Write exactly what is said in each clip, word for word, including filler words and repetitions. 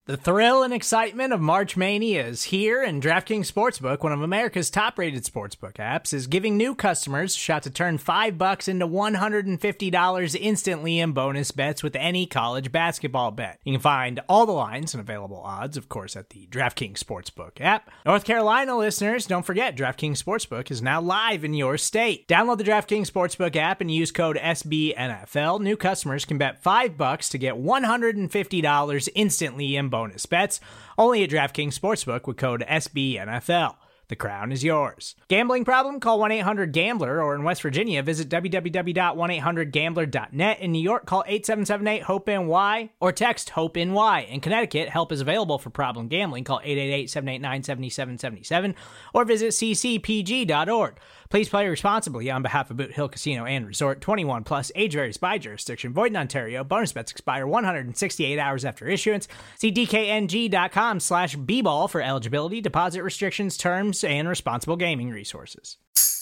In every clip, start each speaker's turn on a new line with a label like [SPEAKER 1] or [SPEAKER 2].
[SPEAKER 1] The thrill and excitement of March Mania is here, and DraftKings Sportsbook, one of America's top-rated sportsbook apps, is giving new customers a shot to turn five bucks into one hundred fifty dollars instantly in bonus bets with any college basketball bet. You can find all the lines and available odds, of course, at the DraftKings Sportsbook app. North Carolina listeners, don't forget, DraftKings Sportsbook is now live in your state. Download the DraftKings Sportsbook app and use code S B N F L. New customers can bet five bucks to get one hundred fifty dollars instantly in bonus bets, only at DraftKings Sportsbook with code S B N F L. The crown is yours. Gambling problem? Call one eight hundred gambler, or in West Virginia, visit w w w dot one eight hundred gambler dot net. In New York, call eight seven seven eight hope N Y or text HOPE-NY. In Connecticut, help is available for problem gambling. Call eight eight eight, seven eight nine, seven seven seven seven or visit c c p g dot org. Please play responsibly on behalf of Boot Hill Casino and Resort. twenty-one plus, age varies by jurisdiction. Void in Ontario. Bonus bets expire one hundred sixty-eight hours after issuance. See d k n g dot com slash b ball for eligibility, deposit restrictions, terms, and responsible gaming resources.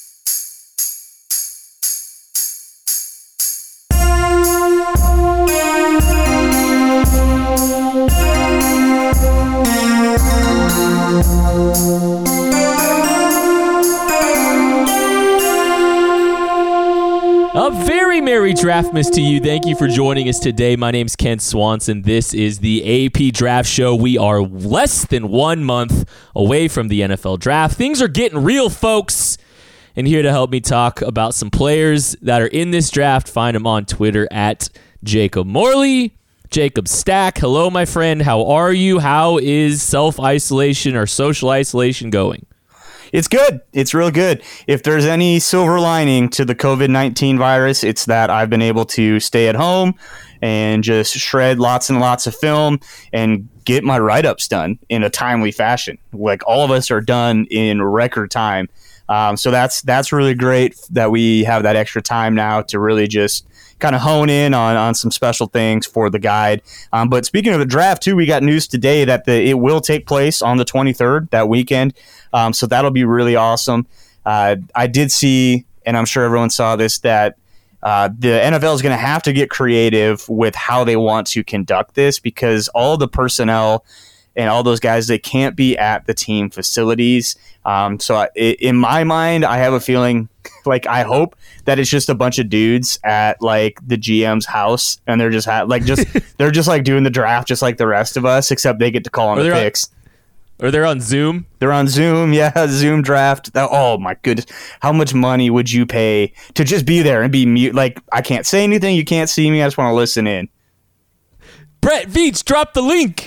[SPEAKER 2] A very merry Draftmas to you. Thank you for joining us today. My name's Kent Swanson. This is the A P Draft Show. We are less than one month away from the N F L Draft. Things are getting real, folks. And here to help me talk about some players that are in this draft, find him on Twitter at Jacob Morley. Jacob Stack, hello, my friend. How are you? How is self-isolation or social isolation going?
[SPEAKER 3] It's good. It's real good. If there's any silver lining to the covid nineteen virus, it's that I've been able to stay at home and just shred lots and lots of film and get my write-ups done in a timely fashion. Like, all of us are done in record time. Um, so that's that's really great that we have that extra time now to really just kind of hone in on, on some special things for the guide. Um, but speaking of the draft, too, we got news today that the, it will take place on the twenty-third, that weekend. Um, so that'll be really awesome. Uh, I did see, and I'm sure everyone saw this, that uh, the N F L is going to have to get creative with how they want to conduct this, because all the personnel and all those guys, they can't be at the team facilities. Um, so I, in my mind, I have a feeling, like, I hope that it's just a bunch of dudes at, like, the G M's house, and they're just ha- like just they're just like doing the draft just like the rest of us, except they get to call on the picks.
[SPEAKER 2] On, or they're on Zoom.
[SPEAKER 3] They're on Zoom, yeah, Zoom draft. Oh my goodness, how much money would you pay to just be there and be mute? Like, I can't say anything, you can't see me, I just want to listen in.
[SPEAKER 2] Brett Veach, drop the link.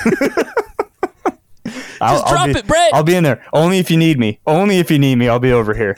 [SPEAKER 3] I'll,
[SPEAKER 2] Just drop
[SPEAKER 3] I'll be,
[SPEAKER 2] it, Brett.
[SPEAKER 3] I'll be in there. Only if you need me. Only if you need me, I'll be over here.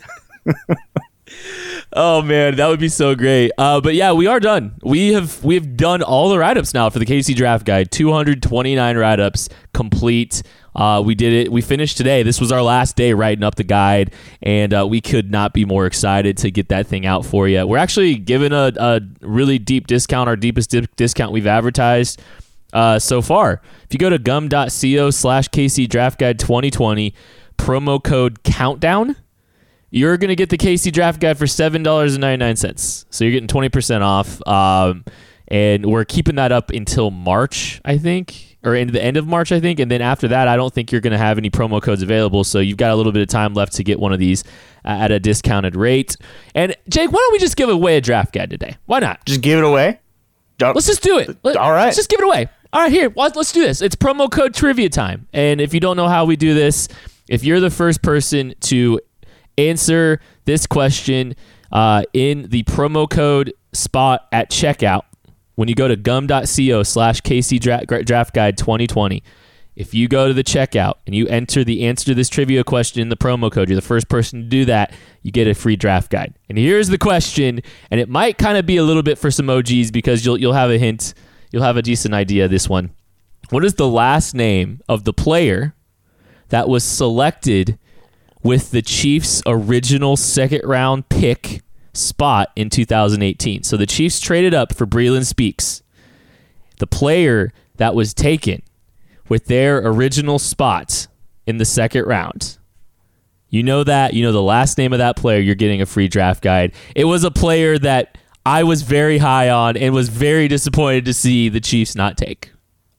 [SPEAKER 2] Oh man, that would be so great. Uh, but yeah, we are done. We have we have done all the write-ups now for the K C Draft Guide. two hundred twenty-nine write-ups complete. Uh, we did it. We finished today. This was our last day writing up the guide, and uh, we could not be more excited to get that thing out for you. We're actually giving a, a really deep discount, our deepest dip discount we've advertised uh, so far. If you go to gum.co slash KC Draft Guide twenty twenty, promo code countdown, you're going to get the K C Draft Guide for seven dollars and ninety-nine cents. So you're getting twenty percent off. Um, and we're keeping that up until March, I think, or into the end of March, I think. And then after that, I don't think you're going to have any promo codes available. So you've got a little bit of time left to get one of these uh, at a discounted rate. And Jake, why don't we just give away a draft guide today? Why not?
[SPEAKER 3] Just give it away? Don't,
[SPEAKER 2] let's just do it. Let,
[SPEAKER 3] all right.
[SPEAKER 2] Let's just give it away. All right, here, let's do this. It's promo code trivia time. And if you don't know how we do this, if you're the first person to answer this question uh, in the promo code spot at checkout, when you go to gum.co slash KC Draft Guide twenty twenty, if you go to the checkout and you enter the answer to this trivia question in the promo code, you're the first person to do that, you get a free draft guide. And here's the question, and it might kind of be a little bit for some O Gs because you'll you'll have a hint, you'll have a decent idea of this one. What is the last name of the player that was selected with the Chiefs' original second-round pick spot in two thousand eighteen? So the Chiefs traded up for Breeland Speaks. The player that was taken with their original spot in the second round. You know that. You know the last name of that player. You're getting a free draft guide. It was a player that I was very high on and was very disappointed to see the Chiefs not take.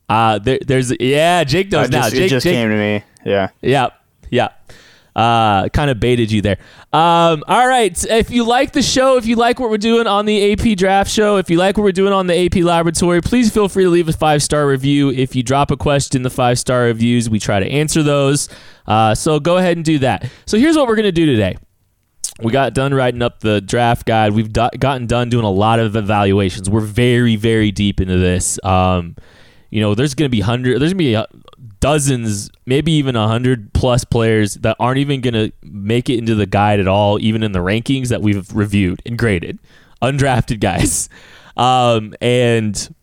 [SPEAKER 2] Uh, there, there's yeah, Jake knows
[SPEAKER 3] I
[SPEAKER 2] now.
[SPEAKER 3] just,
[SPEAKER 2] Jake
[SPEAKER 3] it just
[SPEAKER 2] Jake,
[SPEAKER 3] came to me. Yeah.
[SPEAKER 2] Yeah, yeah. Uh, kind of baited you there. Um, all right. If you like the show, if you like what we're doing on the A P Draft Show, if you like what we're doing on the A P Laboratory, please feel free to leave a five-star review. If you drop a question in the five-star reviews, we try to answer those. Uh, so go ahead and do that. So here's what we're going to do today. We got done writing up the draft guide. We've do- gotten done doing a lot of evaluations. We're very, very deep into this. Um, you know, there's going to be hundred. There's going to be a, dozens, maybe even a hundred plus players that aren't even going to make it into the guide at all, even in the rankings that we've reviewed and graded. Undrafted guys, um, and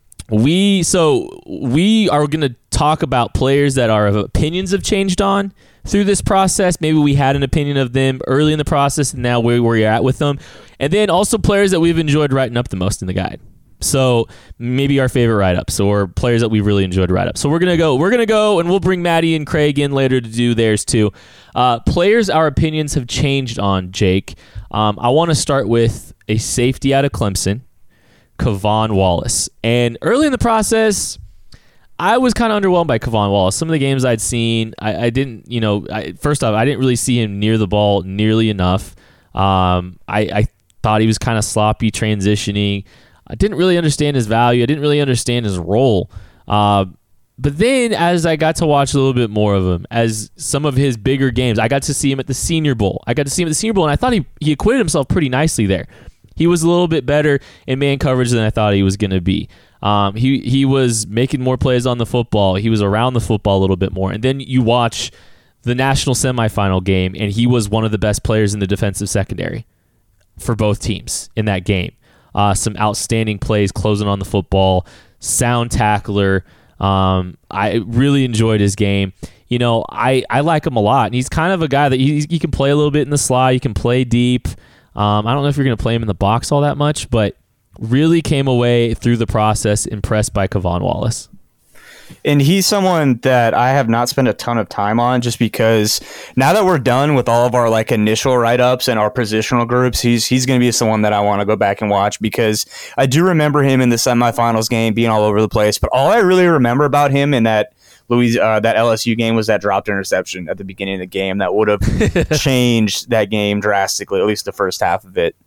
[SPEAKER 2] we so we are going to talk about players that our opinions have changed on through this process. Maybe we had an opinion of them early in the process, and now where we're at with them, and then also players that we've enjoyed writing up the most in the guide. So maybe our favorite write-ups or players that we really enjoyed write-ups. So we're gonna go. We're gonna go, and we'll bring Maddie and Craig in later to do theirs too. Uh, players our opinions have changed on, Jake. Um, I want to start with a safety out of Clemson, K'Von Wallace. And early in the process, I was kind of underwhelmed by K'Von Wallace. Some of the games I'd seen, I, I didn't, you know, I, first off, I didn't really see him near the ball nearly enough. Um, I, I thought he was kind of sloppy transitioning. I didn't really understand his value. I didn't really understand his role. Uh, but then as I got to watch a little bit more of him, as some of his bigger games, I got to see him at the Senior Bowl. I got to see him at the Senior Bowl, and I thought he, he acquitted himself pretty nicely there. He was a little bit better in man coverage than I thought he was going to be. Um, he, he was making more plays on the football. He was around the football a little bit more. And then you watch the national semifinal game, and he was one of the best players in the defensive secondary for both teams in that game. Uh, some outstanding plays closing on the football, sound tackler. Um, I really enjoyed his game. You know, I, I like him a lot. And he's kind of a guy that he, he can play a little bit in the slot. He can play deep. Um, I don't know if you're going to play him in the box all that much, but really came away through the process impressed by K'Von Wallace.
[SPEAKER 3] And he's someone that I have not spent a ton of time on, just because now that we're done with all of our like initial write-ups and our positional groups, he's he's going to be someone that I want to go back and watch, because I do remember him in the semifinals game being all over the place. But all I really remember about him in that Louis uh, that L S U game was that dropped interception at the beginning of the game that would have changed that game drastically, at least the first half of it.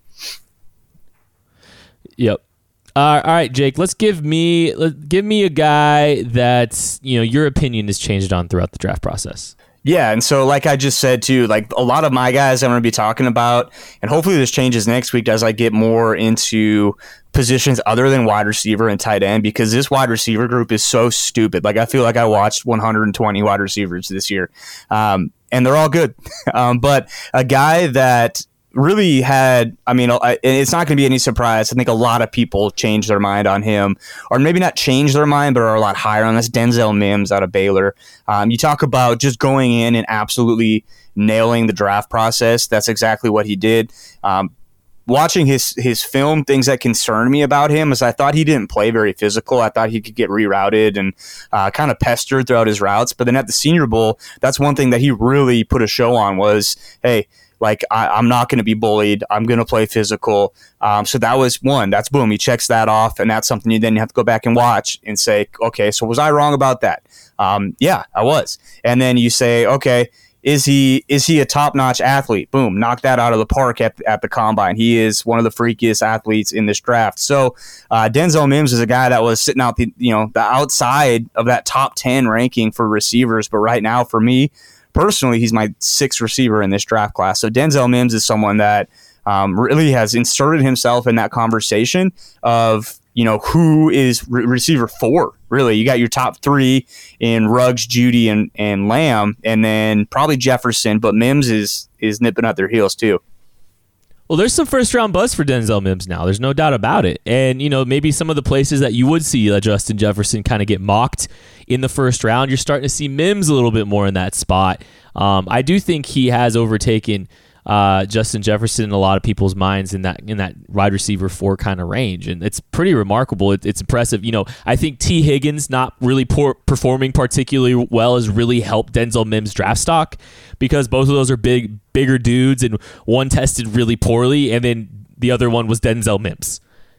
[SPEAKER 2] Yep. Uh, all right, Jake. Let's give me let, give me a guy that you know your opinion has changed on throughout the draft process.
[SPEAKER 3] Yeah, and so like I just said too, like a lot of my guys I'm going to be talking about, and hopefully this changes next week as I get more into positions other than wide receiver and tight end, because this wide receiver group is so stupid. Like I feel like I watched one hundred twenty wide receivers this year, um, and they're all good. um, but a guy that really had, I mean, it's not going to be any surprise. I think a lot of people changed their mind on him, or maybe not changed their mind, but are a lot higher on this. Denzel Mims out of Baylor. Um, you talk about just going in and absolutely nailing the draft process. That's exactly what he did. Um, watching his, his film, things that concerned me about him is I thought he didn't play very physical. I thought he could get rerouted and uh, kind of pestered throughout his routes. But then at the Senior Bowl, that's one thing that he really put a show on was, hey, Like, I, I'm not going to be bullied. I'm going to play physical. Um, so that was one. That's boom. He checks that off, and that's something you then have to go back and watch and say, okay, so was I wrong about that? Um, yeah, I was. And then you say, okay, is he is he a top-notch athlete? Boom, knock that out of the park at, at the Combine. He is one of the freakiest athletes in this draft. So uh, Denzel Mims is a guy that was sitting out the you know the outside of that top ten ranking for receivers, but right now for me, personally, he's my sixth receiver in this draft class. So Denzel Mims is someone that um, really has inserted himself in that conversation of, you know, who is re- receiver four, really. You got your top three in Ruggs, Judy, and, and Lamb, and then probably Jefferson, but Mims is is nipping at their heels too.
[SPEAKER 2] Well, there's some first-round buzz for Denzel Mims now. There's no doubt about it. And, you know, maybe some of the places that you would see uh, Justin Jefferson kind of get mocked in the first round, you're starting to see Mims a little bit more in that spot. Um, I do think he has overtaken uh, Justin Jefferson in a lot of people's minds in that in that wide receiver four kind of range, and it's pretty remarkable. It, it's impressive. You know, I think T. Higgins not really poor, performing particularly well has really helped Denzel Mims' draft stock, because both of those are big, bigger dudes, and one tested really poorly, and then the other one was Denzel Mims.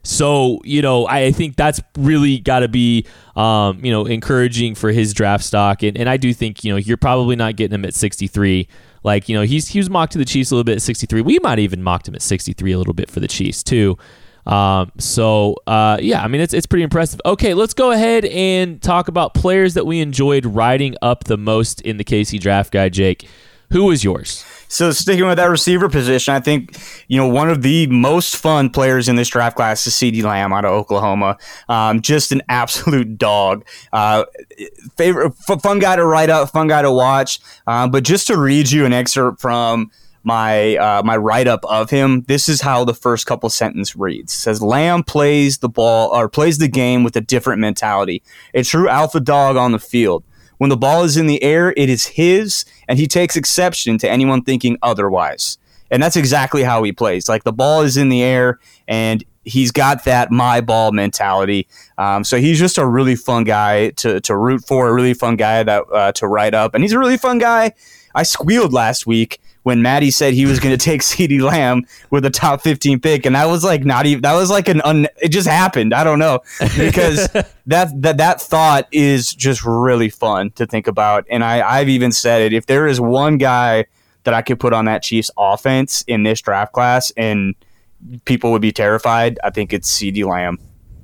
[SPEAKER 2] So, you know, I think that's really got to be, um, you know, encouraging for his draft stock. And, and I do think, you know, you're probably not getting him at sixty-three. Like, you know, he's he was mocked to the Chiefs a little bit at sixty-three. We might even mocked him at sixty-three a little bit for the Chiefs too. Um, so, uh, yeah, I mean, it's it's pretty impressive. Okay, let's go ahead and talk about players that we enjoyed riding up the most in the K C Draft Guide. Jake, who was yours?
[SPEAKER 3] So sticking with that receiver position, I think, you know, one of the most fun players in this draft class is CeeDee Lamb out of Oklahoma. Um, just an absolute dog. Uh, favorite, fun guy to write up, fun guy to watch. Um, but just to read you an excerpt from my uh, my write-up of him, this is how the first couple sentences reads. It says, Lamb plays the ball or plays the game with a different mentality. A true alpha dog on the field. When the ball is in the air, it is his, and he takes exception to anyone thinking otherwise. And that's exactly how he plays. Like, the ball is in the air, and he's got that my ball mentality. Um, so he's just a really fun guy to, to root for, a really fun guy that uh, to write up. And he's a really fun guy. I squealed last week when Maddie said he was going to take CeeDee Lamb with a top fifteen pick, and that was like not even that was like an un, it just happened. I don't know, because that that that thought is just really fun to think about. And I I've even said it, if there is one guy that I could put on that Chiefs offense in this draft class and people would be terrified, I think it's CeeDee Lamb.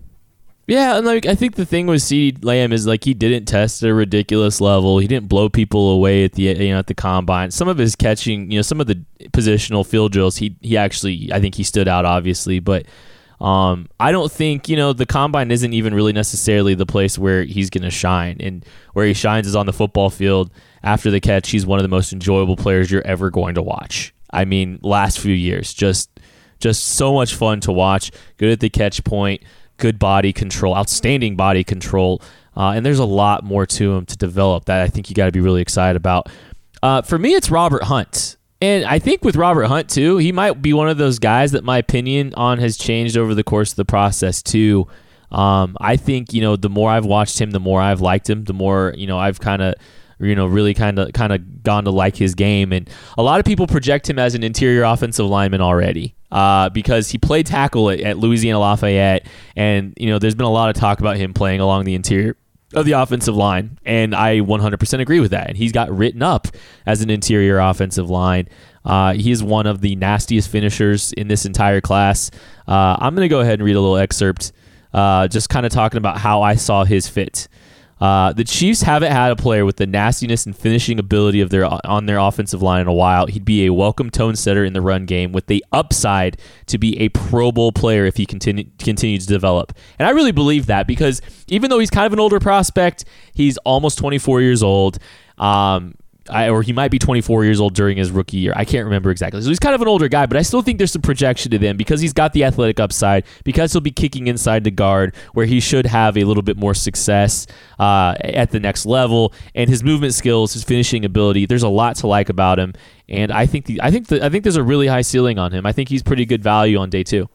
[SPEAKER 2] Yeah, and like I think the thing with CeeDee Lamb is like he didn't test at a ridiculous level. He didn't blow people away at the you know at the combine. Some of his catching, you know, some of the positional field drills, he he actually I think he stood out obviously, but um, I don't think you know the combine isn't even really necessarily the place where he's going to shine. And where he shines is on the football field. After the catch, he's one of the most enjoyable players you're ever going to watch. I mean, last few years, just just so much fun to watch. Good at the catch point. Good body control, outstanding body control, uh, and there's a lot more to him to develop that I think you got to be really excited about. Uh, for me, it's Robert Hunt, and I think with Robert Hunt too, he might be one of those guys that my opinion on has changed over the course of the process too. Um, I think you know the more I've watched him, the more I've liked him, the more you know I've kind of you know really kind of kind of gone to like his game, and a lot of people project him as an interior offensive lineman already. Uh, because he played tackle at, at Louisiana Lafayette, and you know there's been a lot of talk about him playing along the interior of the offensive line, and I one hundred percent agree with that. And he's got written up as an interior offensive line. Uh, he is one of the nastiest finishers in this entire class. Uh, I'm going to go ahead and read a little excerpt, uh, just kind of talking about how I saw his fit. Uh, the Chiefs haven't had a player with the nastiness and finishing ability of their on their offensive line in a while. He'd be a welcome tone setter in the run game with the upside to be a Pro Bowl player if he continue, continues to develop. And I really believe that because even though he's kind of an older prospect, he's almost twenty-four years old. Um, I, or he might be twenty-four years old during his rookie year. I can't remember exactly. So he's kind of an older guy, but I still think there's some projection to them because he's got the athletic upside, because he'll be kicking inside the guard where he should have a little bit more success uh, at the next level. And his movement skills, his finishing ability, there's a lot to like about him. And I think the, I think the, I think there's a really high ceiling on him. I think he's pretty good value on day two.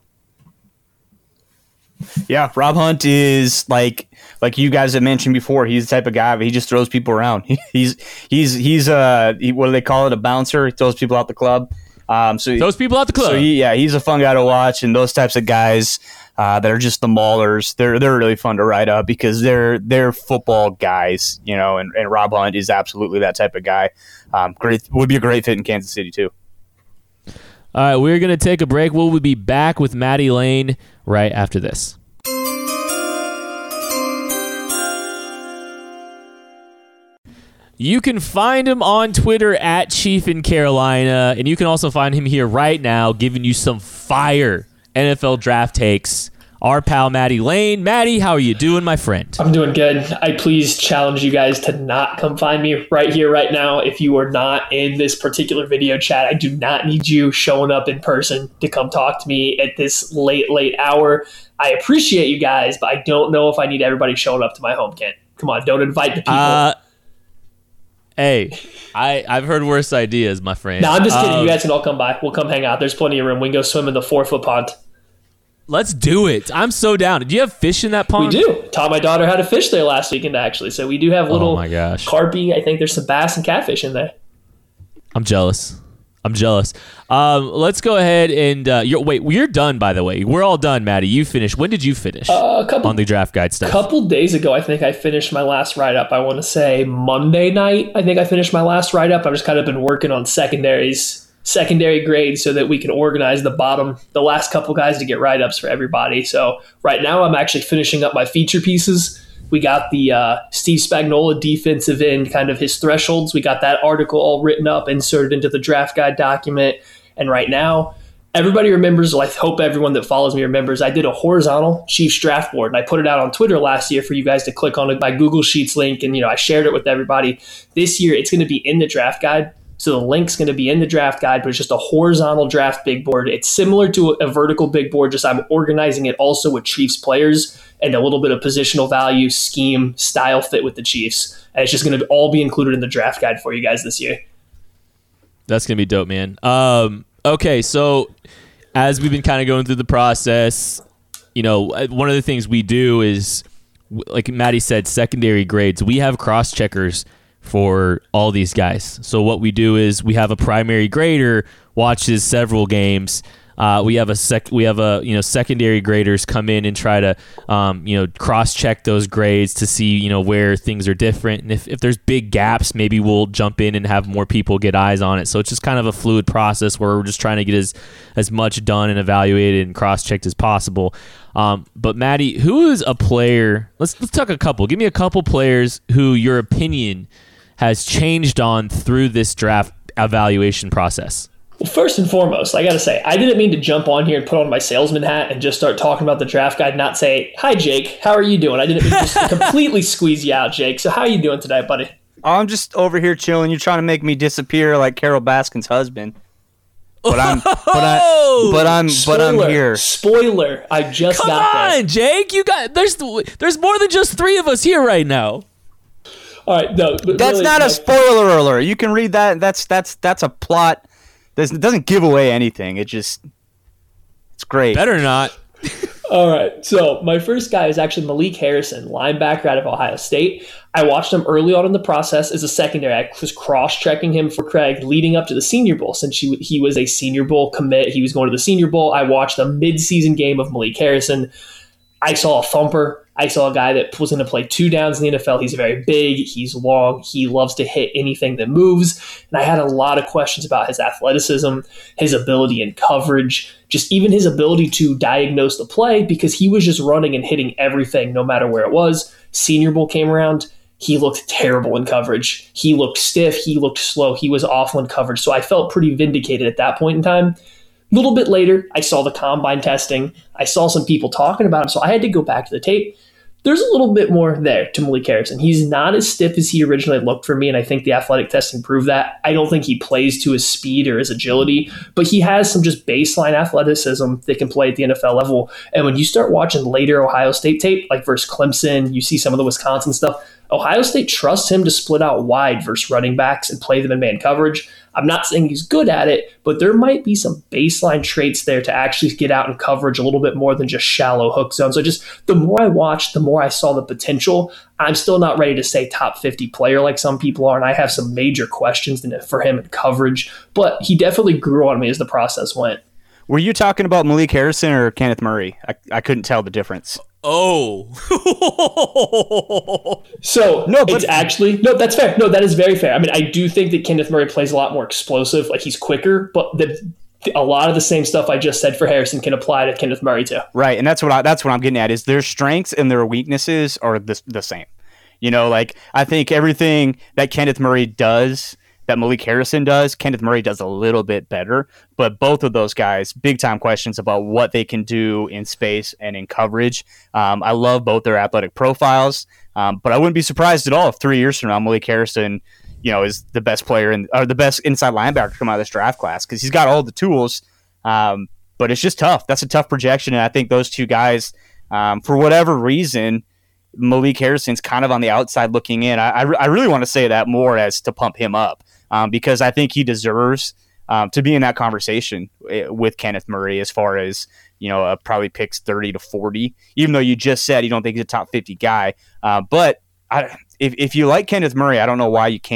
[SPEAKER 3] Yeah, Rob Hunt is like like you guys have mentioned before. He's the type of guy, but he just throws people around. he's he's he's uh he, what do they call it? A bouncer. He throws people out the club. Um, so
[SPEAKER 2] those people out the club.
[SPEAKER 3] So he, yeah, he's a fun guy to watch, and those types of guys uh, that are just the maulers. They're they're really fun to write up because they're they're football guys, you know. And, and Rob Hunt is absolutely that type of guy. Um, great would be a great fit in Kansas City too.
[SPEAKER 2] All right, we're going to take a break. We'll be back with Maddie Lane right after this. You can find him on Twitter at Chief in Carolina, and you can also find him here right now giving you some fire N F L draft takes. Our pal Maddie Lane. Maddie, how are you doing, my friend?
[SPEAKER 4] I'm doing good. I please challenge you guys to not come find me right here, right now. If you are not in this particular video chat, I do not need you showing up in person to come talk to me at this late, late hour. I appreciate you guys, but I don't know if I need everybody showing up to my home, Kent. Come on, don't invite the people.
[SPEAKER 2] Uh, hey, I, I've heard worse ideas, my friend.
[SPEAKER 4] No, I'm just kidding.
[SPEAKER 2] Um,
[SPEAKER 4] you guys can all come by. We'll come hang out. There's plenty of room. We can go swim in the four-foot pond.
[SPEAKER 2] Let's do it. I'm so down. Did you have fish in that pond?
[SPEAKER 4] We do. Taught my daughter how to fish there last weekend, actually. So we do have little
[SPEAKER 2] oh my gosh.
[SPEAKER 4] carpy. I think there's some bass and catfish in there.
[SPEAKER 2] I'm jealous. I'm jealous. Um, let's go ahead and uh, you're, wait. You're done, by the way. We're all done, Maddie. You finished. When did you finish
[SPEAKER 4] uh, a couple,
[SPEAKER 2] on the draft guide stuff?
[SPEAKER 4] A couple days ago, I think I finished my last write up. I want to say Monday night. I think I finished my last write up. I've just kind of been working on secondaries, secondary grades, so that we can organize the bottom, the last couple guys to get write ups for everybody. So right now, I'm actually finishing up my feature pieces. We got the uh, Steve Spagnuolo defensive end, kind of his thresholds. We got that article all written up, inserted into the draft guide document. And right now, everybody remembers, I hope everyone that follows me remembers, I did a horizontal Chiefs draft board, and I put it out on Twitter last year for you guys to click on my Google Sheets link, and you know I shared it with everybody. This year, it's going to be in the draft guide. So the link's going to be in the draft guide, but it's just a horizontal draft big board. It's similar to a vertical big board, just I'm organizing it also with Chiefs players and a little bit of positional value, scheme, style fit with the Chiefs. And it's just going to all be included in the draft guide for you guys this year.
[SPEAKER 2] That's going to be dope, man. Um, okay, so as we've been kind of going through the process, you know, one of the things we do is, like Maddie said, secondary grades. We have cross-checkers for all these guys. So what we do is we have a primary grader watches several games. Uh, we have a sec. We have a you know secondary graders come in and try to um, you know cross check those grades to see you know where things are different, and if, if there's big gaps, maybe we'll jump in and have more people get eyes on it. So it's just kind of a fluid process where we're just trying to get as as much done and evaluated and cross checked as possible. Um, but Maddie, who is a player? Let's let's talk a couple. Give me a couple players who your opinion has changed on through this draft evaluation process.
[SPEAKER 4] Well, first and foremost, I got to say, I didn't mean to jump on here and put on my salesman hat and just start talking about the draft guide, not say, hi, Jake, how are you doing? I didn't mean to just completely squeeze you out, Jake. So how are you doing today, buddy?
[SPEAKER 3] I'm just over here chilling. You're trying to make me disappear like Carol Baskin's husband. But I'm, but I, but I'm,
[SPEAKER 4] Spoiler,
[SPEAKER 3] but I'm here.
[SPEAKER 4] Spoiler! I just
[SPEAKER 2] Come
[SPEAKER 4] got there.
[SPEAKER 2] on, Jake. You got there's there's more than just three of us here right now.
[SPEAKER 4] All right, no, but
[SPEAKER 3] That's
[SPEAKER 4] really,
[SPEAKER 3] not
[SPEAKER 4] no.
[SPEAKER 3] a spoiler alert. You can read that. That's that's that's a plot. This it doesn't give away anything. It just it's great.
[SPEAKER 2] Better not.
[SPEAKER 4] All right, so my first guy is actually Malik Harrison, linebacker out of Ohio State. I watched him early on in the process as a secondary. I was cross-checking him for Craig leading up to the Senior Bowl. Since he, he was a Senior Bowl commit, he was going to the Senior Bowl. I watched a mid-season game of Malik Harrison. I saw a thumper. I saw a guy that was going to play two downs in the N F L. He's very big. He's long. He loves to hit anything that moves. And I had a lot of questions about his athleticism, his ability in coverage, just even his ability to diagnose the play, because he was just running and hitting everything no matter where it was. Senior Bowl came around. He looked terrible in coverage. He looked stiff. He looked slow. He was awful in coverage. So I felt pretty vindicated at that point in time. A little bit later, I saw the combine testing. I saw some people talking about him, so I had to go back to the tape. There's a little bit more there to Malik Harrison. He's not as stiff as he originally looked for me, and I think the athletic testing proved that. I don't think he plays to his speed or his agility, but he has some just baseline athleticism that can play at the N F L level. And when you start watching later Ohio State tape, like versus Clemson, you see some of the Wisconsin stuff, Ohio State trusts him to split out wide versus running backs and play them in man coverage. I'm not saying he's good at it, but there might be some baseline traits there to actually get out in coverage a little bit more than just shallow hook zone. So just the more I watched, the more I saw the potential. I'm still not ready to say top fifty player like some people are, and I have some major questions for him in coverage, but he definitely grew on me as the process went.
[SPEAKER 3] Were you talking about Malik Harrison or Kenneth Murray? I, I couldn't tell the difference.
[SPEAKER 2] Oh.
[SPEAKER 4] so
[SPEAKER 3] no, but
[SPEAKER 4] it's actually, no, that's fair. No, that is very fair. I mean, I do think that Kenneth Murray plays a lot more explosive. Like, he's quicker, but the, a lot of the same stuff I just said for Harrison can apply to Kenneth Murray too.
[SPEAKER 3] Right, and that's what I, that's what I'm getting at, is their strengths and their weaknesses are the, the same. You know, like, I think everything that Kenneth Murray does, that Malik Harrison does, Kenneth Murray does a little bit better, but both of those guys, big time questions about what they can do in space and in coverage. Um, I love both their athletic profiles, um, but I wouldn't be surprised at all if three years from now Malik Harrison, you know, is the best player in, or the best inside linebacker to come out of this draft class, because he's got all the tools. Um, but it's just tough. That's a tough projection, and I think those two guys, um, for whatever reason, Malik Harrison's kind of on the outside looking in. I, I, I really want to say that more as to pump him up. Um, because I think he deserves um, to be in that conversation with Kenneth Murray as far as, you know, uh, probably picks thirty to forty, even though you just said you don't think he's a top fifty guy. Uh, but I, if, if you like Kenneth Murray, I don't know why you can't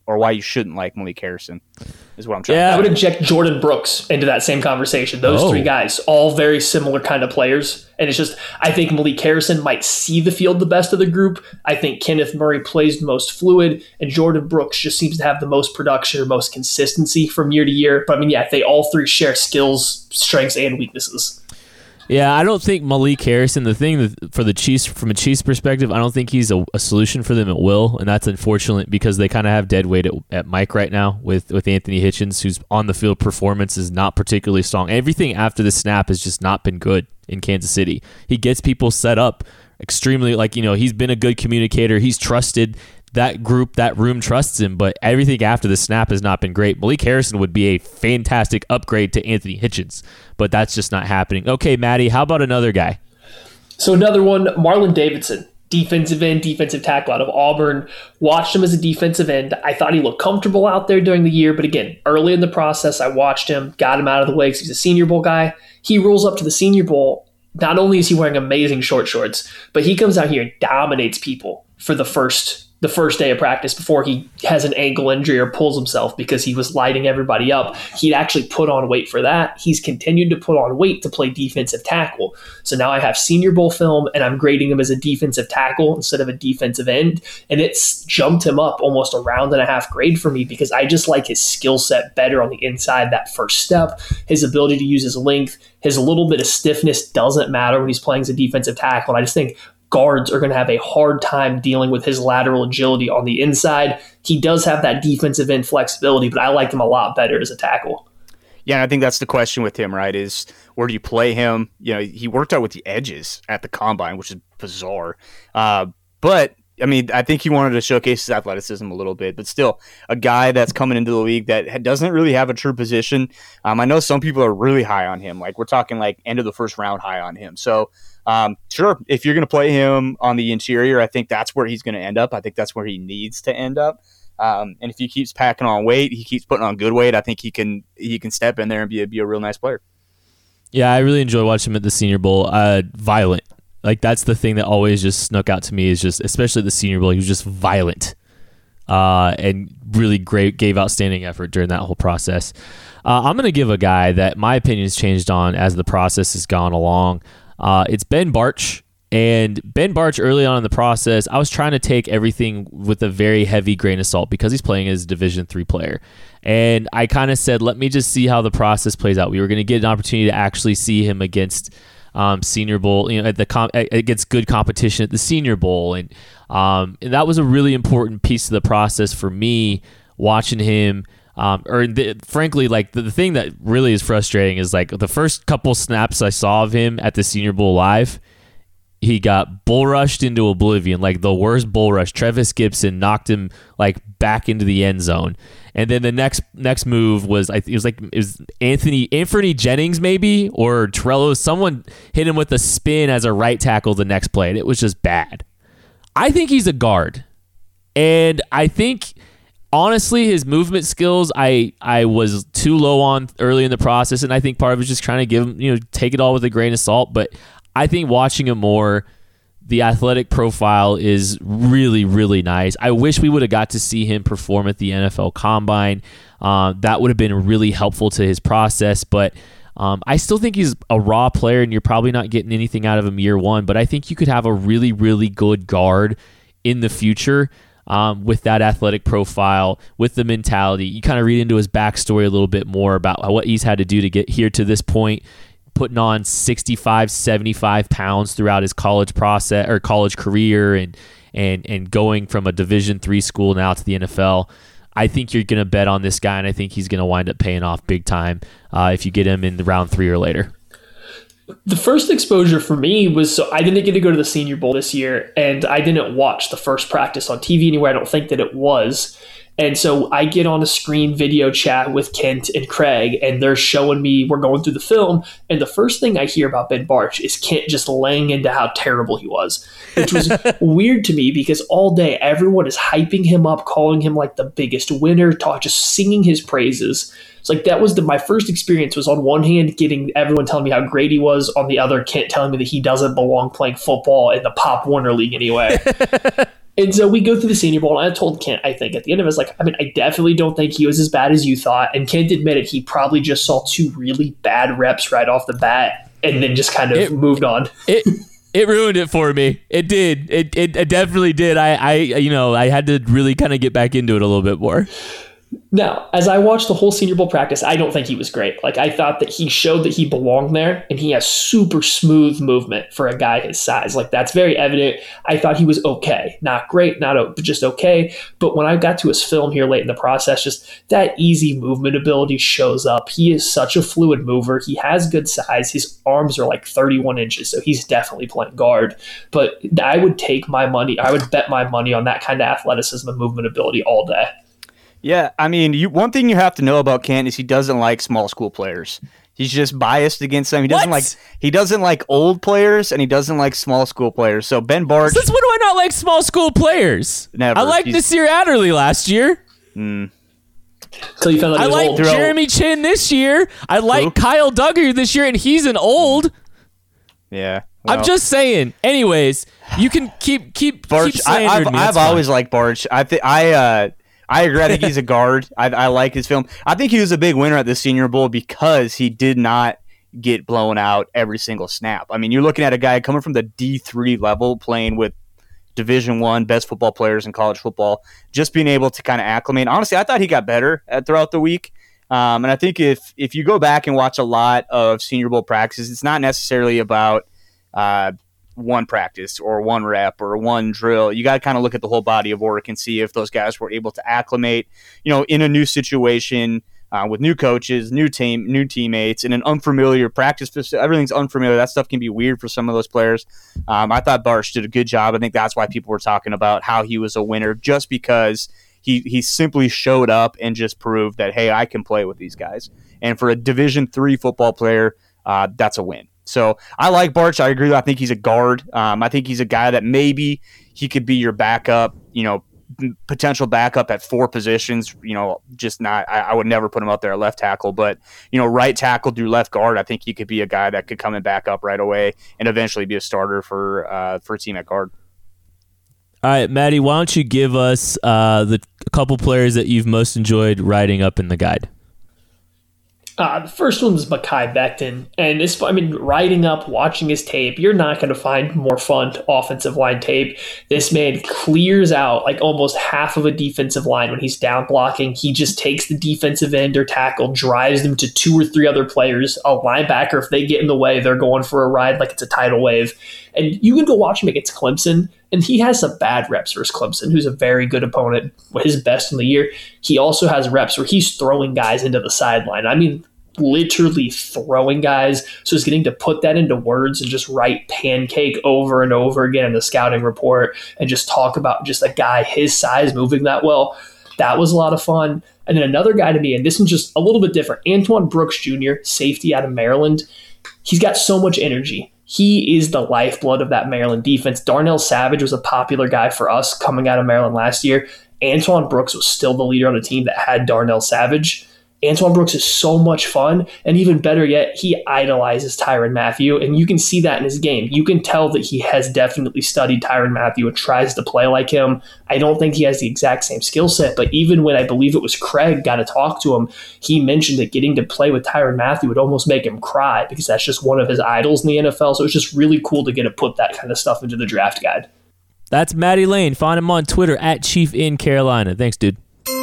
[SPEAKER 3] or why you shouldn't like Malik Harrison is what I'm trying
[SPEAKER 2] Yeah.
[SPEAKER 3] to
[SPEAKER 4] I would inject Jordan Brooks into that same conversation. Those
[SPEAKER 2] Oh.
[SPEAKER 4] three guys, all very similar kind of players. And it's just, I think Malik Harrison might see the field the best of the group. I think Kenneth Murray plays the most fluid, and Jordan Brooks just seems to have the most production or most consistency from year to year. But I mean, yeah, they all three share skills, strengths, and weaknesses.
[SPEAKER 2] Yeah, I don't think Malik Harrison, the thing that for the Chiefs, from a Chiefs perspective, I don't think he's a, a solution for them at will, and that's unfortunate because they kind of have dead weight at, at Mike right now with, with Anthony Hitchens, whose on-the-field performance is not particularly strong. Everything after the snap has just not been good in Kansas City. He gets people set up extremely, like, you know, he's been a good communicator. He's trusted. That group, that room trusts him, but everything after the snap has not been great. Malik Harrison would be a fantastic upgrade to Anthony Hitchens, but that's just not happening. Okay, Maddie, how about another guy?
[SPEAKER 4] So another one, Marlon Davidson, defensive end, defensive tackle out of Auburn. Watched him as a defensive end. I thought he looked comfortable out there during the year, but again, early in the process, I watched him, got him out of the way because he's a Senior Bowl guy. He rolls up to the Senior Bowl. Not only is he wearing amazing short shorts, but he comes out here and dominates people for the first the first day of practice before he has an ankle injury or pulls himself because he was lighting everybody up. He'd actually put on weight for that. He's continued to put on weight to play defensive tackle. So now I have Senior Bowl film and I'm grading him as a defensive tackle instead of a defensive end. And it's jumped him up almost a round and a half grade for me because I just like his skill set better on the inside, that first step, his ability to use his length, his little bit of stiffness doesn't matter when he's playing as a defensive tackle. And I just think guards are going to have a hard time dealing with his lateral agility on the inside. He does have that defensive end flexibility, but I like him a lot better as a tackle.
[SPEAKER 3] Yeah, and I think that's the question with him, right, is where do you play him? You know, he worked out with the edges at the combine, which is bizarre. Uh, but, I mean, I think he wanted to showcase his athleticism a little bit, but still, a guy that's coming into the league that doesn't really have a true position. Um, I know some people are really high on him. Like, we're talking like end of the first round high on him. So, Um, sure, if you're going to play him on the interior, I think that's where he's going to end up. I think that's where he needs to end up. Um, and if he keeps packing on weight, he keeps putting on good weight, I think he can he can step in there and be a, be a real nice player.
[SPEAKER 2] Yeah, I really enjoy watching him at the Senior Bowl. Uh, violent. Like, that's the thing that always just snuck out to me is just, especially at the Senior Bowl, he was just violent uh, and really great, gave outstanding effort during that whole process. Uh, I'm going to give a guy that my opinion has changed on as the process has gone along. Uh, it's Ben Bartch. And Ben Bartch, early on in the process, I was trying to take everything with a very heavy grain of salt because he's playing as a Division three player. And I kind of said, let me just see how the process plays out. We were going to get an opportunity to actually see him against um, Senior Bowl, you know, at the com- against good competition at the Senior Bowl. And, um, and that was a really important piece of the process for me, watching him. Um, or the, frankly, like the, the thing that really is frustrating is like the first couple snaps I saw of him at the Senior Bowl live, he got bull rushed into oblivion, like the worst bull rush. Trevis Gibson knocked him like back into the end zone, and then the next next move was I it was like it was Anthony Anthony Jennings maybe or Trello. Someone hit him with a spin as a right tackle the next play, and it was just bad. I think he's a guard, and I think honestly his movement skills I I was too low on early in the process, and I think part of it was just trying to give him, you know, take it all with a grain of salt, but I think watching him more, the athletic profile is really, really nice. I wish we would have got to see him perform at the N F L Combine. Uh, that would have been really helpful to his process, but um, I still think he's a raw player, and you're probably not getting anything out of him year one, but I think you could have a really, really good guard in the future um, with that athletic profile, with the mentality. You kind of read into his backstory a little bit more about what he's had to do to get here to this point, putting on sixty-five, seventy-five pounds throughout his college process or college career, and and and going from a Division three school now to the N F L. I think you're going to bet on this guy, and I think he's going to wind up paying off big time uh, if you get him in the round three or later.
[SPEAKER 4] The first exposure for me was, so I didn't get to go to the Senior Bowl this year, and I didn't watch the first practice on T V anywhere. I don't think that it was. And so I get on a screen video chat with Kent and Craig, and they're showing me, we're going through the film, and the first thing I hear about Ben Bartch is Kent just laying into how terrible he was, which was weird to me because all day everyone is hyping him up, calling him like the biggest winner, talk, just singing his praises. It's like that was the, my first experience was on one hand getting everyone telling me how great he was, on the other Kent telling me that he doesn't belong playing football in the Pop Warner League anyway. And so we go through the Senior Bowl, and I told Kent, I think, at the end of it, I was like, I mean, I definitely don't think he was as bad as you thought. And Kent admitted he probably just saw two really bad reps right off the bat and then just kind of it, moved on.
[SPEAKER 2] It it ruined it for me. It did. It, it it definitely did. I, I you know, I had to really kind of get back into it a little bit more.
[SPEAKER 4] Now, as I watched the whole Senior Bowl practice, I don't think he was great. Like, I thought that he showed that he belonged there, and he has super smooth movement for a guy his size. Like, that's very evident. I thought he was okay. Not great, not but just okay. But when I got to his film here late in the process, just that easy movement ability shows up. He is such a fluid mover. He has good size. His arms are like thirty-one inches, so he's definitely playing guard. But I would take my money, I would bet my money on that kind of athleticism and movement ability all day.
[SPEAKER 3] Yeah, I mean, you, one thing you have to know about Kent is he doesn't like small school players. He's just biased against them. He doesn't
[SPEAKER 2] what?
[SPEAKER 3] like he doesn't like old players, and he doesn't like small school players. So Ben Bartch.
[SPEAKER 2] Since when do I not like small school players?
[SPEAKER 3] Never.
[SPEAKER 2] I liked
[SPEAKER 3] He's,
[SPEAKER 2] Nasir Adderley last year.
[SPEAKER 3] Mm.
[SPEAKER 4] Until you found out he
[SPEAKER 2] I
[SPEAKER 4] was
[SPEAKER 2] like
[SPEAKER 4] old.
[SPEAKER 2] Jeremy Chin this year. I like
[SPEAKER 3] Who?
[SPEAKER 2] Kyle Duggar this year, and he's an old.
[SPEAKER 3] Yeah. Well,
[SPEAKER 2] I'm just saying. Anyways, you can keep keep
[SPEAKER 3] Bartch.
[SPEAKER 2] keep
[SPEAKER 3] I,
[SPEAKER 2] slandering
[SPEAKER 3] I've,
[SPEAKER 2] me.
[SPEAKER 3] I've
[SPEAKER 2] That's fine.
[SPEAKER 3] always liked Bartch. I think I. Uh, I agree. I think he's a guard. I, I like his film. I think he was a big winner at the Senior Bowl because he did not get blown out every single snap. I mean, you're looking at a guy coming from the D three level, playing with Division One best football players in college football, just being able to kind of acclimate. Honestly, I thought he got better at, throughout the week. Um, and I think if if you go back and watch a lot of Senior Bowl practices, it's not necessarily about uh, one practice or one rep or one drill. You got to kind of look at the whole body of work and see if those guys were able to acclimate, you know, in a new situation uh, with new coaches, new team, new teammates, in an unfamiliar practice. Everything's unfamiliar. That stuff can be weird for some of those players. Um, I thought Bartch did a good job. I think that's why people were talking about how he was a winner, just because he he simply showed up and just proved that, hey, I can play with these guys. And for a Division three football player, uh, that's a win. So I like Bartch. I agree. I think he's a guard. Um, I think he's a guy that maybe he could be your backup, you know, potential backup at four positions. You know, just not, I, I would never put him up there at left tackle, but, you know, right tackle through left guard, I think he could be a guy that could come and back up right away and eventually be a starter for, uh, for a team at guard.
[SPEAKER 2] All right, Maddie, why don't you give us uh, the a couple players that you've most enjoyed writing up in the guide?
[SPEAKER 4] Uh, the first one was Mekhi Becton. And this, I mean, writing up, watching his tape, you're not going to find more fun offensive line tape. This man clears out like almost half of a defensive line when he's down blocking. He just takes the defensive end or tackle, drives them to two or three other players. A linebacker, if they get in the way, they're going for a ride like it's a tidal wave. And you can go watch him against Clemson, and he has some bad reps versus Clemson, who's a very good opponent, his best in the year. He also has reps where he's throwing guys into the sideline. I mean, literally throwing guys. So he's getting to put that into words and just write pancake over and over again in the scouting report and just talk about just a guy his size moving that well. That was a lot of fun. And then another guy to me, and this one's just a little bit different, Antoine Brooks Junior, safety out of Maryland. He's got so much energy. He is the lifeblood of that Maryland defense. Darnell Savage was a popular guy for us coming out of Maryland last year. Antoine Brooks was still the leader on the team that had Darnell Savage. Antoine Brooks is so much fun, and even better yet, he idolizes Tyrann Mathieu, and you can see that in his game. You can tell that he has definitely studied Tyrann Mathieu and tries to play like him. I don't think he has the exact same skill set, but even when I believe it was Craig got to talk to him, he mentioned that getting to play with Tyrann Mathieu would almost make him cry because that's just one of his idols in the N F L, so it's just really cool to get to put that kind of stuff into the draft guide.
[SPEAKER 2] That's Maddie Lane. Find him on Twitter at Chief in Carolina. Thanks, dude.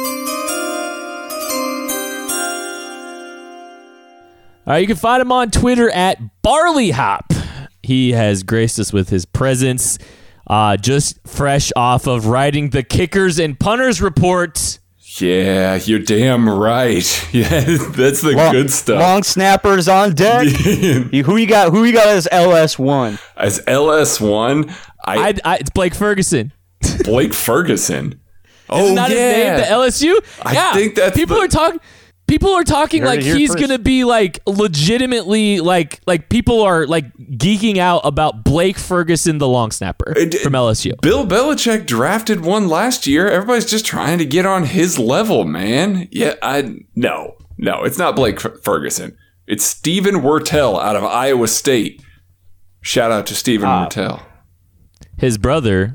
[SPEAKER 2] All right, you can find him on Twitter at Barley Hop. He has graced us with his presence, uh, just fresh off of writing the Kickers and Punters report.
[SPEAKER 5] Yeah, you're damn right. Yeah, that's the
[SPEAKER 3] long,
[SPEAKER 5] good stuff.
[SPEAKER 3] Long snappers on deck. Who you got? Who you got as L S one?
[SPEAKER 5] As L S one, I,
[SPEAKER 2] I, I, it's Blake Ferguson.
[SPEAKER 5] Blake Ferguson. Oh,
[SPEAKER 2] Isn't that
[SPEAKER 5] yeah.
[SPEAKER 2] his name? The L S U?
[SPEAKER 5] I
[SPEAKER 2] yeah.
[SPEAKER 5] think that's
[SPEAKER 2] people
[SPEAKER 5] the-
[SPEAKER 2] are talking. People are talking
[SPEAKER 3] Heard
[SPEAKER 2] like
[SPEAKER 3] it here
[SPEAKER 2] he's
[SPEAKER 3] first.
[SPEAKER 2] gonna be like legitimately like like people are like geeking out about Blake Ferguson, the long snapper
[SPEAKER 5] It-
[SPEAKER 2] from L S U.
[SPEAKER 5] Bill Belichick drafted one last year. Everybody's just trying to get on his level, man. Yeah, I no, no, it's not Blake F- Ferguson. It's Stephen Wirtel out of Iowa State. Shout out to Stephen
[SPEAKER 3] Ah.
[SPEAKER 5] Wirtel.
[SPEAKER 2] His brother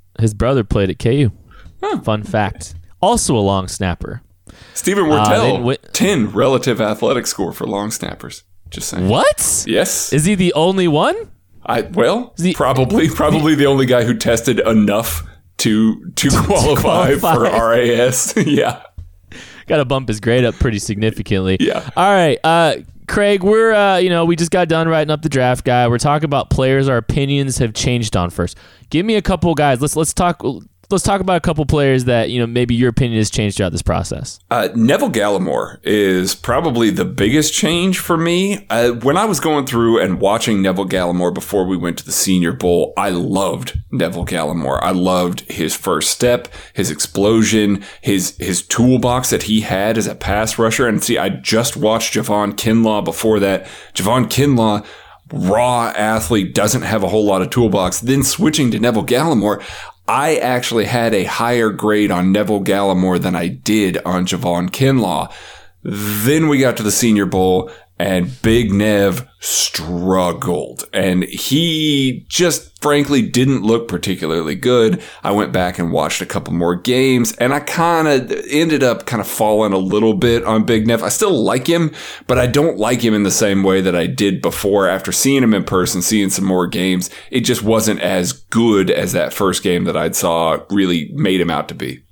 [SPEAKER 2] His brother played at K U. Huh. Fun fact. Also a long snapper.
[SPEAKER 5] Stephen Wirtel, uh,
[SPEAKER 2] wi-
[SPEAKER 5] ten relative athletic score for long snappers. Just saying.
[SPEAKER 2] What?
[SPEAKER 5] Yes.
[SPEAKER 2] Is he the only one?
[SPEAKER 5] I well,
[SPEAKER 2] he,
[SPEAKER 5] probably probably the only guy who tested enough to to qualify, qualify. for R A S. Yeah.
[SPEAKER 2] Got to bump his grade up pretty significantly.
[SPEAKER 5] Yeah.
[SPEAKER 2] All right, uh, Craig, we're uh, you know we just got done writing up the draft guide. We're talking about players our opinions have changed on first. Give me a couple guys. Let's let's talk. Let's talk about a couple players that, you know, maybe your opinion has changed throughout this process.
[SPEAKER 5] Uh, Neville Gallimore is probably the biggest change for me. Uh, when I was going through and watching Neville Gallimore before we went to the Senior Bowl, I loved Neville Gallimore. I loved his first step, his explosion, his his toolbox that he had as a pass rusher. And see, I just watched Javon Kinlaw before that. Javon Kinlaw, raw athlete, doesn't have a whole lot of toolbox. Then switching to Neville Gallimore, I actually had a higher grade on Neville Gallimore than I did on Javon Kinlaw. Then we got to the Senior Bowl, and Big Nev struggled. And he just frankly didn't look particularly good. I went back and watched a couple more games, and I kind of ended up kind of falling a little bit on Big Nev. I still like him, but I don't like him in the same way that I did before. After seeing him in person, seeing some more games, it just wasn't as good as that first game that I saw really made him out to be.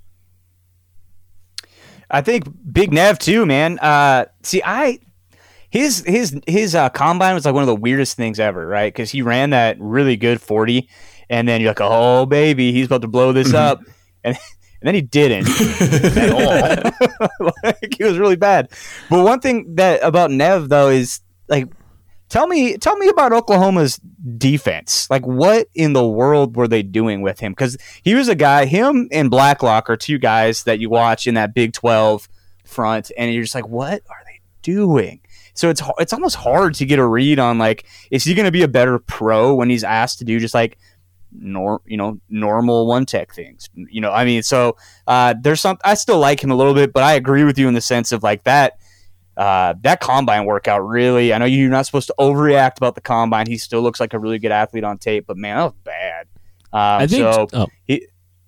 [SPEAKER 3] I think Big Nev too, man. Uh, see, I... His his his uh, combine was like one of the weirdest things ever, right? Because he ran that really good forty, and then you're like, oh baby, he's about to blow this up, and and then he didn't at all. Like, he was really bad. But one thing that about Nev though is like, tell me tell me about Oklahoma's defense. Like, what in the world were they doing with him? Because he was a guy. Him and Blacklock are two guys that you watch in that Big twelve front, and you're just like, what are they doing? So it's it's almost hard to get a read on, like, is he going to be a better pro when he's asked to do just like nor you know normal one tech things? You know, I mean, so uh, there's some. I still like him a little bit, but I agree with you in the sense of like that uh, that combine workout. Really, I know you're not supposed to overreact about the combine. He still looks like a really good athlete on tape, but man, that was bad. Um,
[SPEAKER 2] I think.
[SPEAKER 3] So
[SPEAKER 2] oh.
[SPEAKER 3] he,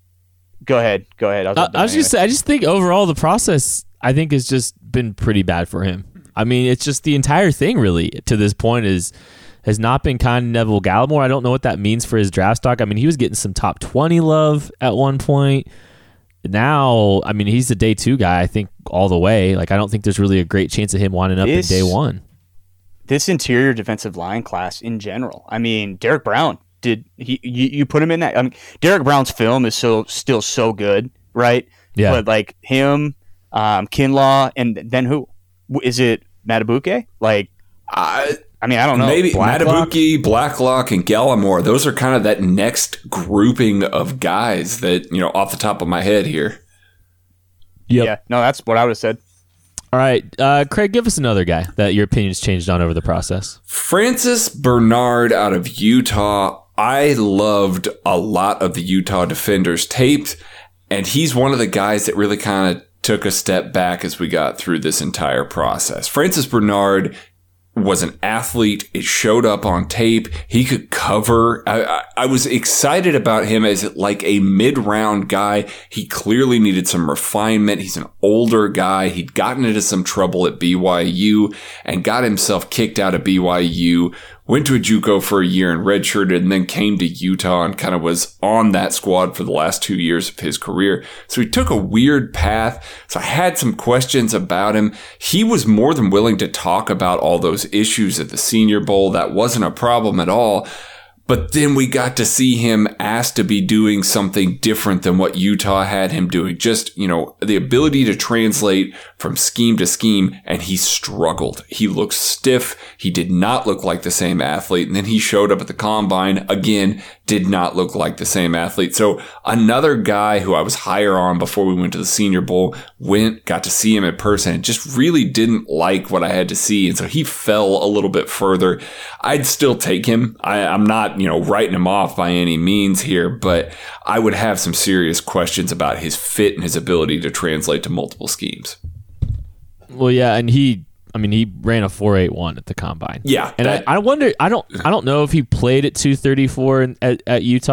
[SPEAKER 3] go ahead, go ahead. I was,
[SPEAKER 2] I, I was just say, I just think overall the process I think has just been pretty bad for him. I mean, it's just the entire thing really to this point is has not been kind of Neville Gallimore. I don't know what that means for his draft stock. I mean, he was getting some top twenty love at one point. Now, I mean, he's a day two guy, I think, all the way. Like, I don't think there's really a great chance of him winding up this, in day one.
[SPEAKER 3] This interior defensive line class in general. I mean, Derek Brown, did he? You, you put him in that? I mean, Derek Brown's film is so still so good, right?
[SPEAKER 2] Yeah.
[SPEAKER 3] But like him, um, Kinlaw, and then who? Is it Matabuke? Like,
[SPEAKER 5] I,
[SPEAKER 3] I mean, I don't know.
[SPEAKER 5] Maybe
[SPEAKER 3] Blacklock?
[SPEAKER 5] Matabuke, Blacklock, and Gallimore. Those are kind of that next grouping of guys that, you know, off the top of my head here.
[SPEAKER 2] Yep.
[SPEAKER 3] Yeah, no, that's what I would have said.
[SPEAKER 2] All right, uh, Craig, give us another guy that your opinion's changed on over the process.
[SPEAKER 5] Francis Bernard out of Utah. I loved a lot of the Utah defenders taped, and he's one of the guys that really kind of took a step back as we got through this entire process. Francis Bernard was an athlete. It showed up on tape. He could cover. I, I, I was excited about him as like a mid-round guy. He clearly needed some refinement. He's an older guy. He'd gotten into some trouble at B Y U and got himself kicked out of B Y U. Went to a JUCO for a year and redshirted, and then came to Utah and kind of was on that squad for the last two years of his career. So he took a weird path. So I had some questions about him. He was more than willing to talk about all those issues at the Senior Bowl. That wasn't a problem at all. But then we got to see him asked to be doing something different than what Utah had him doing. Just, you know, the ability to translate from scheme to scheme, and he struggled. He looked stiff. He did not look like the same athlete. And then he showed up at the combine, again, did not look like the same athlete. So another guy who I was higher on before we went to the Senior Bowl, went, got to see him in person, and just really didn't like what I had to see. And so he fell a little bit further. I'd still take him. I, I'm not, you know, writing him off by any means here, but I would have some serious questions about his fit and his ability to translate to multiple schemes.
[SPEAKER 2] Well, yeah, and he, I mean, he ran a four eight one at the combine.
[SPEAKER 5] Yeah,
[SPEAKER 2] and
[SPEAKER 5] that,
[SPEAKER 2] I, I wonder, I don't, I don't know if he played at two thirty-four in, at, at Utah,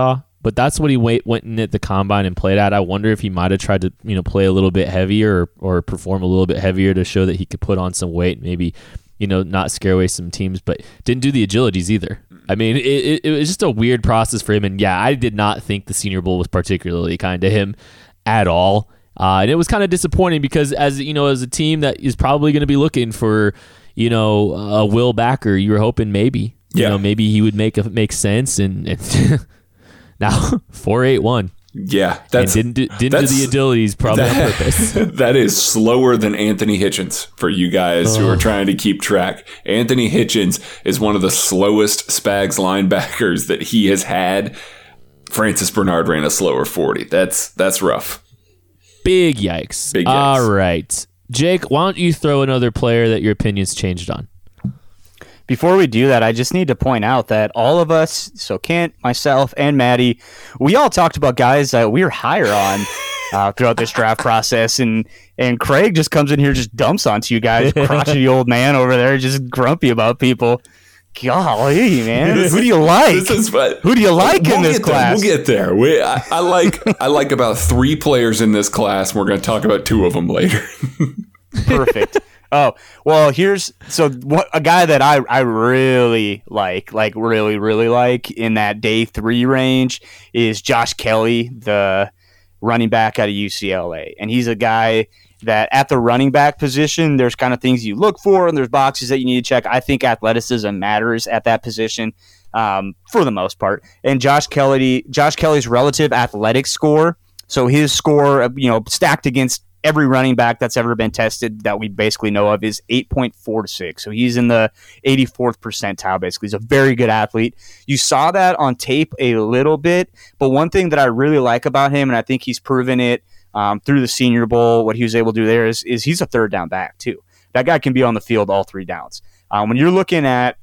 [SPEAKER 2] but that's what he went, went in at the combine and played at. I wonder if he might have tried to, you know, play a little bit heavier or, or perform a little bit heavier to show that he could put on some weight, maybe, you know, not scare away some teams, but didn't do the agilities either. I mean, it, it, it was just a weird process for him. And yeah, I did not think the Senior Bowl was particularly kind to him at all. Uh, and it was kind of disappointing because as, you know, as a team that is probably going to be looking for, you know, a Will Backer, you were hoping maybe, you
[SPEAKER 5] yeah.
[SPEAKER 2] know, maybe he would make a, make sense. And, and now four eight one.
[SPEAKER 5] Yeah, that's
[SPEAKER 2] and didn't do, didn't do the agilities probably
[SPEAKER 5] that,
[SPEAKER 2] on purpose.
[SPEAKER 5] That is slower than Anthony Hitchens for you guys oh. who are trying to keep track. Anthony Hitchens is one of the slowest Spags linebackers that he has had. Francis Bernard ran a slower forty. That's that's rough.
[SPEAKER 2] Big yikes.
[SPEAKER 5] Big yikes.
[SPEAKER 2] All right, Jake, why don't you throw another player that your opinion's changed on?
[SPEAKER 3] Before we do that, I just need to point out that all of us, so Kent, myself, and Maddie, we all talked about guys that we were higher on uh, throughout this draft process, and and Craig just comes in here, just dumps onto you guys, crotchety old man over there, just grumpy about people. Golly, man, who do you like?
[SPEAKER 5] This is what,
[SPEAKER 3] who do you like
[SPEAKER 5] we'll
[SPEAKER 3] in this class?
[SPEAKER 5] There, we'll get there. We, I, I like I like about three players in this class, and we're going to talk about two of them later.
[SPEAKER 3] Perfect. Oh, well, here's so what a guy that I, I really like, like really, really like in that day three range is Josh Kelly, the running back out of U C L A. And he's a guy that at the running back position, there's kind of things you look for and there's boxes that you need to check. I think athleticism matters at that position um, for the most part. And Josh Kelly, Josh Kelly's relative athletic score, so his score, you know, stacked against every running back that's ever been tested that we basically know of is eight point four six. So he's in the eighty-fourth percentile, basically. He's a very good athlete. You saw that on tape a little bit, but one thing that I really like about him, and I think he's proven it um, through the Senior Bowl, what he was able to do there is, is he's a third down back too. That guy can be on the field all three downs. Um, when you're looking at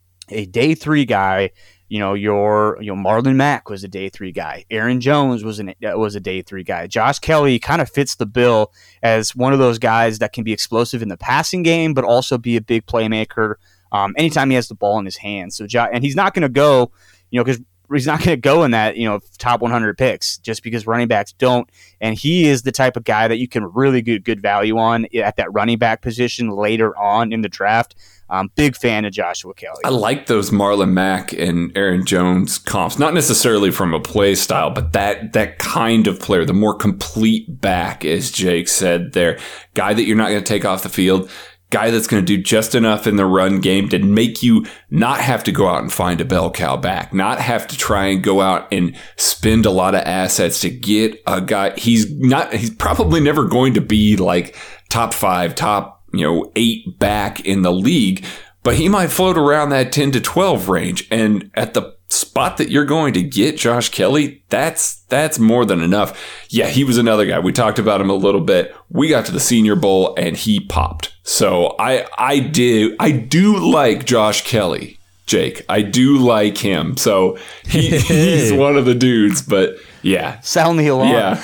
[SPEAKER 3] a day three guy, you know, your, you know, Marlon Mack was a day three guy. Aaron Jones was an uh, was a day three guy. Josh Kelly kind of fits the bill as one of those guys that can be explosive in the passing game, but also be a big playmaker um, anytime he has the ball in his hands. So, jo- and he's not going to go, you know, because he's not going to go in that, you know, top one hundred picks just because running backs don't. And he is the type of guy that you can really get good value on at that running back position later on in the draft. Um, big fan of Joshua Kelly.
[SPEAKER 5] I like those Marlon Mack and Aaron Jones comps, not necessarily from a play style, but that that kind of player, the more complete back, as Jake said there. Guy that you're not going to take off the field, guy that's going to do just enough in the run game to make you not have to go out and find a bell cow back, not have to try and go out and spend a lot of assets to get a guy. He's not, he's probably never going to be like top five, top you know, eight back in the league, but he might float around that ten to twelve range. And at the spot that you're going to get Josh Kelly, that's, that's more than enough. Yeah, he was another guy. We talked about him a little bit. We got to the Senior Bowl and he popped. So I, I did, I do like Josh Kelly, Jake. I do like him. So he, he's one of the dudes, but yeah.
[SPEAKER 3] Sound the alarm.
[SPEAKER 5] Yeah.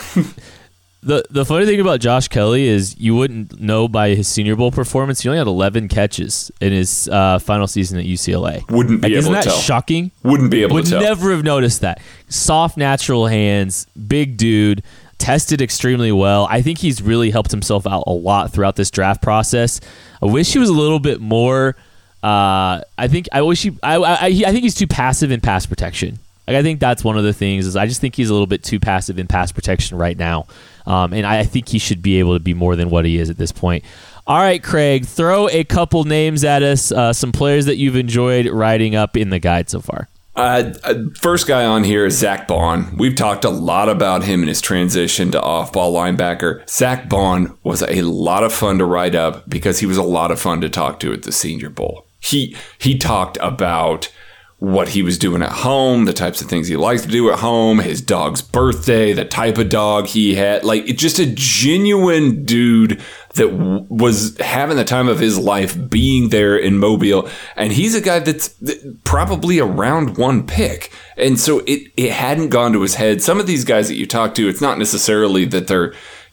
[SPEAKER 2] The the funny thing about Josh Kelly is you wouldn't know by his Senior Bowl performance. He only had eleven catches in his uh, final season at U C L A.
[SPEAKER 5] Wouldn't be
[SPEAKER 2] like,
[SPEAKER 5] able
[SPEAKER 2] isn't
[SPEAKER 5] to
[SPEAKER 2] that
[SPEAKER 5] tell.
[SPEAKER 2] Shocking?
[SPEAKER 5] Wouldn't be able
[SPEAKER 2] Would
[SPEAKER 5] to tell.
[SPEAKER 2] Would never have noticed that. Soft, natural hands, big dude, tested extremely well. I think he's really helped himself out a lot throughout this draft process. I wish he was a little bit more. Uh, I think I wish he. I, I I think he's too passive in pass protection. Like I think that's one of the things is I just think he's a little bit too passive in pass protection right now. Um, and I think he should be able to be more than what he is at this point. All right, Craig, throw a couple names at us, uh, some players that you've enjoyed writing up in the guide so far.
[SPEAKER 5] Uh, first guy on here is Zach Bond. We've talked a lot about him and his transition to off-ball linebacker. Zach Bond was a lot of fun to write up because he was a lot of fun to talk to at the Senior Bowl. He he talked about what he was doing at home, the types of things he likes to do at home, his dog's birthday, the type of dog he had. Like, it's just a genuine dude that w- was having the time of his life being there in Mobile. And he's a guy that's probably a round one pick. And so it, it hadn't gone to his head. Some of these guys that you talk to, it's not necessarily that they're,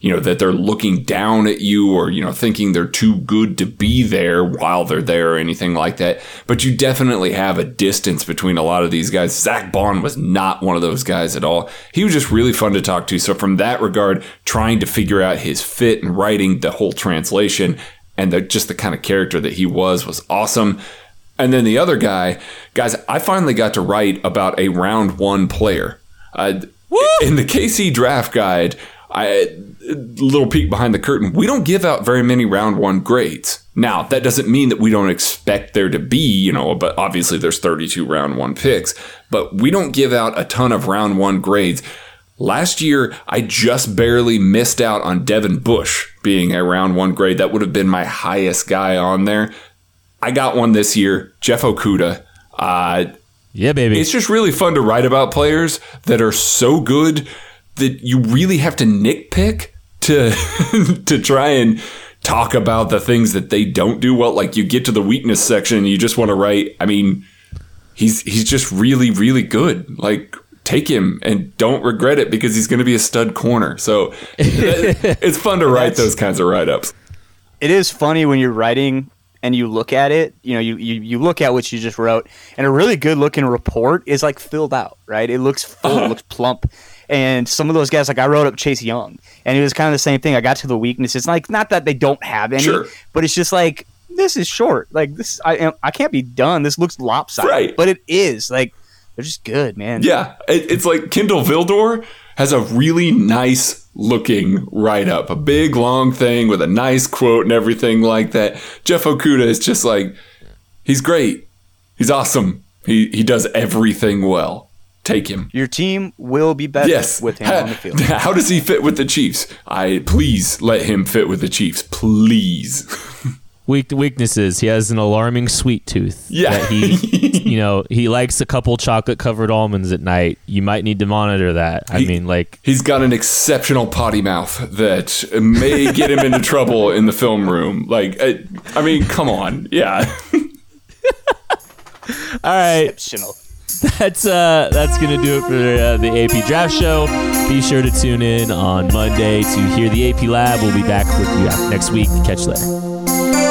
[SPEAKER 5] you know, that they're looking down at you or, you know, thinking they're too good to be there while they're there or anything like that. But you definitely have a distance between a lot of these guys. Zach Bond was not one of those guys at all. He was just really fun to talk to. So from that regard, trying to figure out his fit and writing the whole translation and the, just the kind of character that he was was awesome. And then the other guy, guys, I finally got to write about a round one player. Uh, in the K C draft guide, I little peek behind the curtain, we don't give out very many round one grades. Now, that doesn't mean that we don't expect there to be, you know, but obviously there's thirty-two round one picks, but we don't give out a ton of round one grades. Last year, I just barely missed out on Devin Bush being a round one grade. That would have been my highest guy on there. I got one this year, Jeff Okudah. Uh,
[SPEAKER 2] yeah, baby.
[SPEAKER 5] It's just really fun to write about players that are so good that you really have to nitpick to to try and talk about the things that they don't do well. Like you get to the weakness section and you just want to write, I mean, he's he's just really, really good. Like take him and don't regret it because he's going to be a stud corner. So it's fun to write those kinds of write-ups.
[SPEAKER 3] It is funny when you're writing and you look at it, you know, you, you, you look at what you just wrote, and a really good looking report is like filled out, right? It looks full, uh-huh. It looks plump. And some of those guys, like I wrote up Chase Young, and it was kind of the same thing. I got to the weaknesses. Like, not that they don't have any,
[SPEAKER 5] sure.
[SPEAKER 3] but it's just like, this is short. Like, this, I I can't be done. This looks lopsided.
[SPEAKER 5] Right.
[SPEAKER 3] But it is. Like, they're just good, man.
[SPEAKER 5] Yeah. It, it's like Kendall Vildor has a really nice looking write-up. A big, long thing with a nice quote and everything like that. Jeff Okudah is just like, he's great. He's awesome. He He does everything well. Take him.
[SPEAKER 3] Your team will be better
[SPEAKER 5] yes.
[SPEAKER 3] with him on the field.
[SPEAKER 5] How does he fit with the Chiefs? I please let him fit with the Chiefs. Please.
[SPEAKER 2] Weak weaknesses. He has an alarming sweet tooth.
[SPEAKER 5] Yeah.
[SPEAKER 2] That he, you know, he likes a couple chocolate covered almonds at night. You might need to monitor that. I
[SPEAKER 5] he,
[SPEAKER 2] mean, like
[SPEAKER 5] he's got an exceptional potty mouth that may get him into trouble in the film room. Like, I, I mean, come on. Yeah.
[SPEAKER 2] All right.
[SPEAKER 3] Exceptional.
[SPEAKER 2] That's uh, that's gonna do it for uh, the A P Draft Show. Be sure to tune in on Monday to hear the A P Lab. We'll be back with you next week. Catch you later.